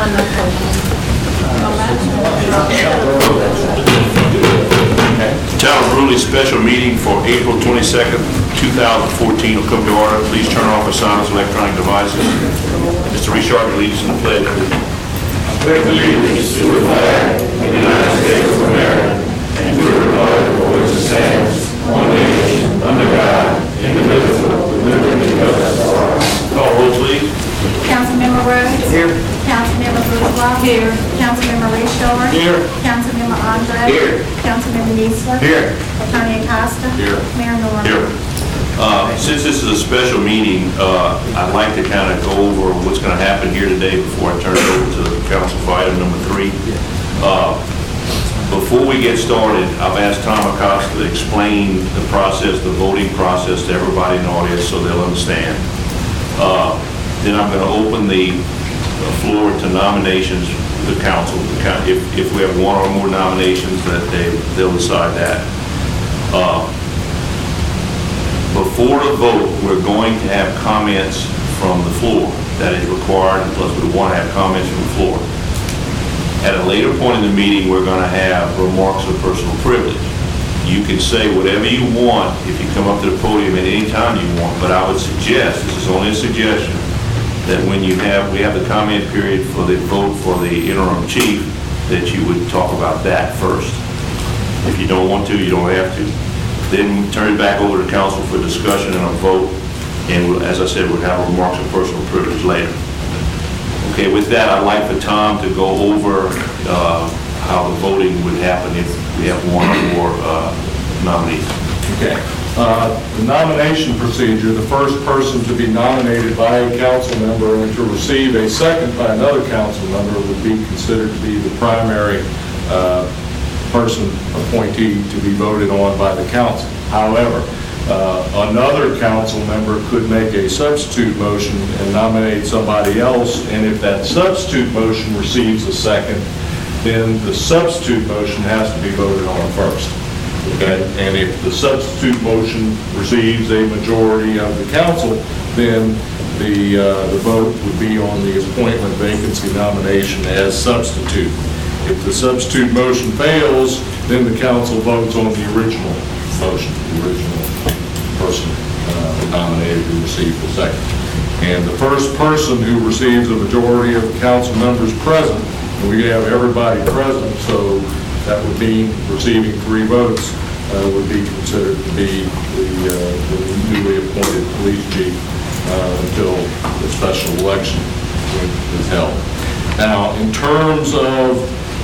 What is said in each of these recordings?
Town of Brewley special meeting for April 22nd, 2014 will come to order. Please turn off or silence electronic devices. Mr. Richard, lead us in the pledge. I pledge allegiance to the flag of the United States of America and to the republic for which it stands, one nation, under God, indivisible, with liberty and justice for all. Call roll, please. Councilmember Rhodes. Here. Councilmember Bourgeois. Here. Councilmember Richard. Here. Councilmember Andre. Here. Councilmember Niesler. Here. Attorney Acosta. Here. Mayor Norman. Here. Since this is a special meeting, I'd like to kind of go over what's going to happen here today before I turn it over to the council for item number 3. Before we get started, I've asked Tom Acosta to explain the process, the voting process to everybody in the audience so they'll understand. Then I'm going to open the floor to nominations for the council. If we have one or more nominations, that they'll decide that. Before the vote, we're going to have comments from the floor. That is required, plus we want to have comments from the floor. At a later point in the meeting, we're going to have remarks of personal privilege. You can say whatever you want if you come up to the podium at any time you want, but I would suggest, this is only a suggestion, that when we have the comment period for the vote for the interim chief, that you would talk about that first. If you don't want to, you don't have to. Then turn it back over to council for discussion and a vote, and as I said, we'll have remarks of personal privilege later. Okay, with that, I'd like for Tom to go over how the voting would happen if we have one or more nominees. Okay. The nomination procedure, the first person to be nominated by a council member and to receive a second by another council member would be considered to be the primary person appointee to be voted on by the council. However, another council member could make a substitute motion and nominate somebody else, and if that substitute motion receives a second, then the substitute motion has to be voted on first. Okay? And if the substitute motion receives a majority of the council, then the vote would be on the appointment vacancy nomination as substitute. If the substitute motion fails, then the council votes on the original motion, the original person nominated who received the second. And the first person who receives a majority of the council members present, and we have everybody present, so that would mean receiving 3 votes, would be considered to be the newly appointed police chief until the special election is held. Now, in terms of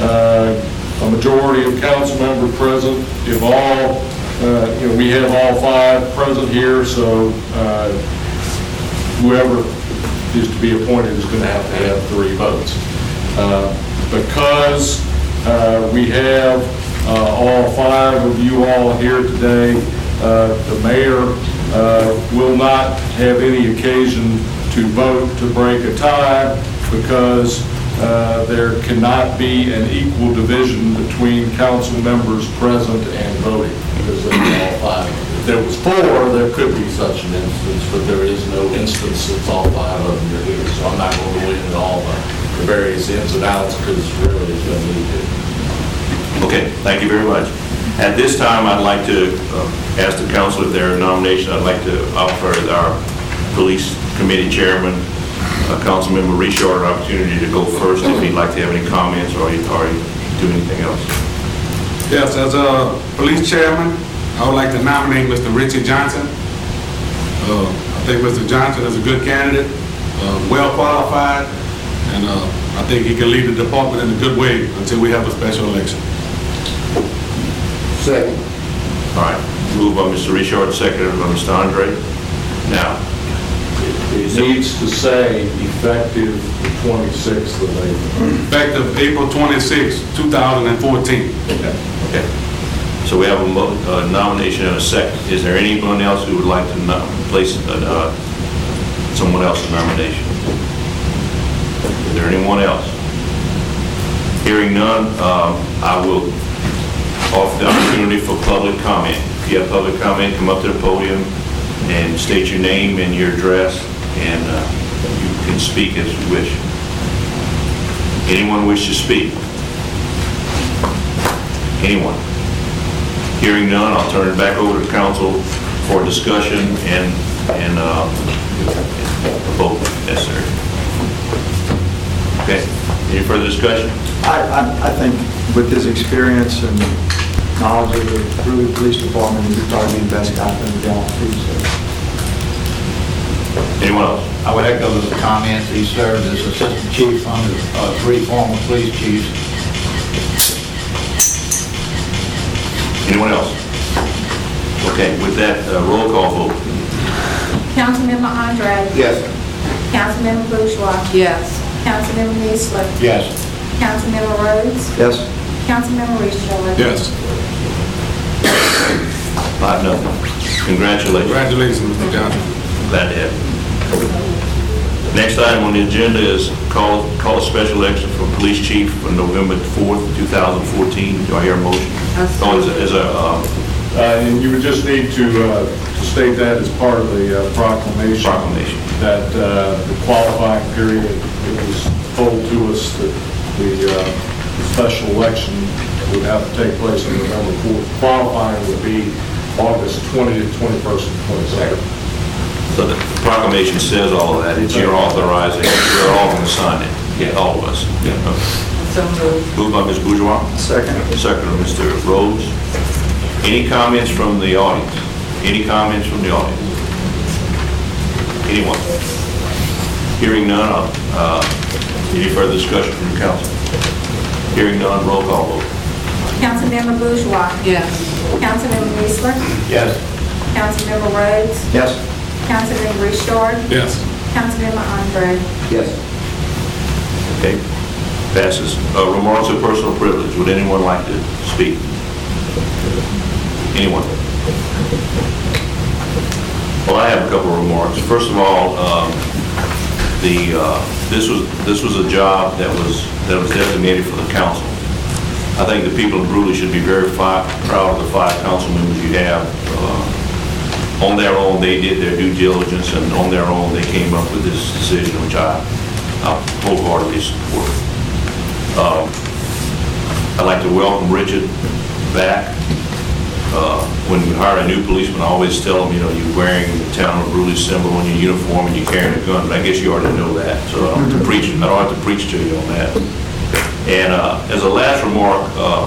a majority of council members present, if all, we have all 5 present here, so whoever is to be appointed is going to have 3 votes. Because we have all 5 of you all here today, the mayor will not have any occasion to vote to break a tie, because there cannot be an equal division between council members present and voting, because there are all 5. If there was 4, there could be such an instance, but there is no instance since all 5 of them are here. So I'm not going to go into all the various ins and outs, because really it's going to need to. Okay, thank you very much. At this time, I'd like to ask the council if there are nominations. I'd like to offer our police committee chairman, Councilmember Richard, an opportunity to go first if he'd like to have any comments or do anything else. Yes, as a police chairman, I would like to nominate Mr. Richie Johnson. I think Mr. Johnson is a good candidate, well qualified, and I think he can lead the department in a good way until we have a special election. Second. All right, moved by Mr. Richard, seconded by Mr. Andre. Now, It needs to say effective the 26th of April. Effective April 26, 2014. okay. So we have a nomination and a second. Is there anyone else who would like to place someone else's nomination? Is there anyone else? Hearing none, I will offer the opportunity for public comment. If you have public comment, come up to the podium and state your name and your address, and you can speak as you wish. Anyone wish to speak? Anyone? Hearing none, I'll turn it back over to council for discussion and a vote if necessary. Okay, any further discussion? I think with his experience and knowledge of the Brewley Police Department, he's probably the best guy for the job too. Anyone else? I would echo those comments. He served as assistant chief under 3 former police chiefs. Anyone else? Okay, with that, roll call vote. Councilmember Andre. Yes. Councilmember Bourgeois. Yes. Councilmember Niesler. Yes. Councilmember Rhodes. Yes. Councilmember Richard. Yes. 5-0. Congratulations. Congratulations, Mr. Johnson. Glad to have you. Next item on the agenda is call a special election for police chief for November 4th, 2014. Do I hear a motion? And you would just need to state that as part of the proclamation. Proclamation. That the qualifying period, it was told to us that the special election would have to take place on November 4th. Qualifying would be August 20th, 21st, and 22nd. So the proclamation says all of that. It's you're authorizing. We're all going to sign it. Yeah, all of us. Yeah. Okay. So moved. Moved by Ms. Bourgeois. Second. Second by Mr. Rhodes. Any comments from the audience? Any comments from the audience? Anyone? Hearing none, any further discussion from the council? Hearing none, roll call vote. Councilmember Bourgeois. Yes. Councilmember Niesler. Yes. Councilmember Rhodes. Yes. Councilmember Richard. Yes. Councilmember Andre. Yes. Okay, passes. Remarks of personal privilege. Would anyone like to speak? Anyone? Well, I have a couple of remarks. First of all, this was a job that was designated for the council. I think the people of Brewley should be very proud of the 5 council members you have. On their own, they did their due diligence, and on their own, they came up with this decision, which I wholeheartedly support. I'd like to welcome Richard back. When we hire a new policeman, I always tell them, you're wearing the town of Brewley symbol on your uniform and you're carrying a gun, but I guess you already know that, so I don't have to preach to you on that. And as a last remark,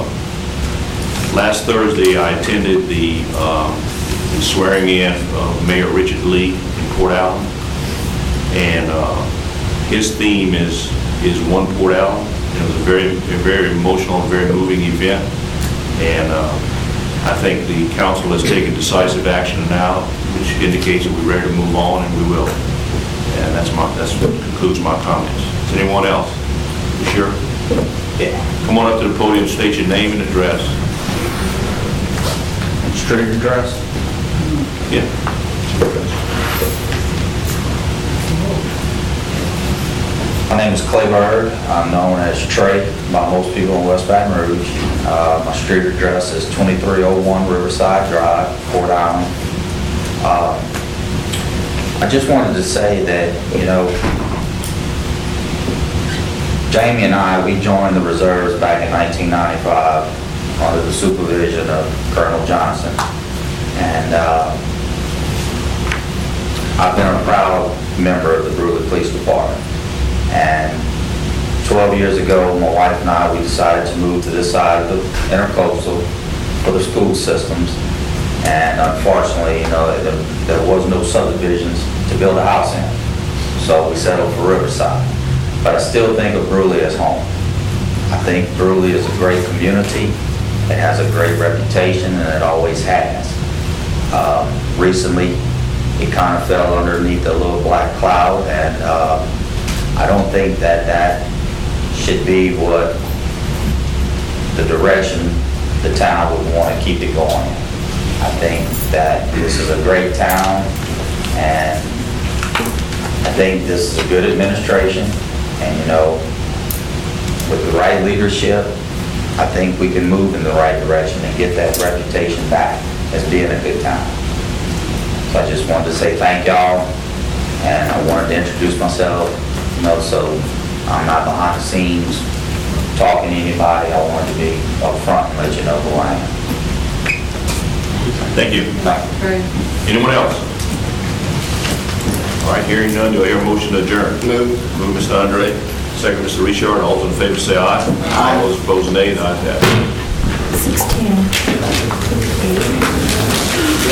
last Thursday, I attended the swearing in of Mayor Richard Lee in Port Allen, and his theme is One Port Allen. It was a very emotional, very moving event, and I think the council has taken decisive action now, which indicates that we're ready to move on, and we will. And that's what concludes my comments. Is anyone else? You sure? Yeah. Come on up to the podium, state your name and address. Straight address. Yeah. My name is Clay Bird. I'm known as Trey by most people in West Baton Rouge. My street address is 2301 Riverside Drive, Port Allen. I just wanted to say that, Jamie and I, we joined the reserves back in 1995 under the supervision of Colonel Johnson. And I've been a proud member of the Brewley Police Department. And 12 years ago, my wife and I, we decided to move to this side of the intercoastal for the school systems. And unfortunately, there was no subdivisions to build a house in. So we settled for Riverside. But I still think of Brewley as home. I think Brewley is a great community. It has a great reputation, and it always has. Recently, it kind of fell underneath a little black cloud, and I don't think that should be what the direction the town would want to keep it going. I think that this is a great town, and I think this is a good administration, and with the right leadership, I think we can move in the right direction and get that reputation back as being a good town. So I just wanted to say thank y'all, and I wanted to introduce myself, so I'm not behind the scenes talking to anybody, I wanted to be upfront and let you know who I am. Thank you. Anyone else? All right, hearing none, do I hear a motion to adjourn? Move, Mr. Andre. Second, Mr. Richard. All those in favor say aye. Aye. All those opposed, nay. The ayes have it. 6:10.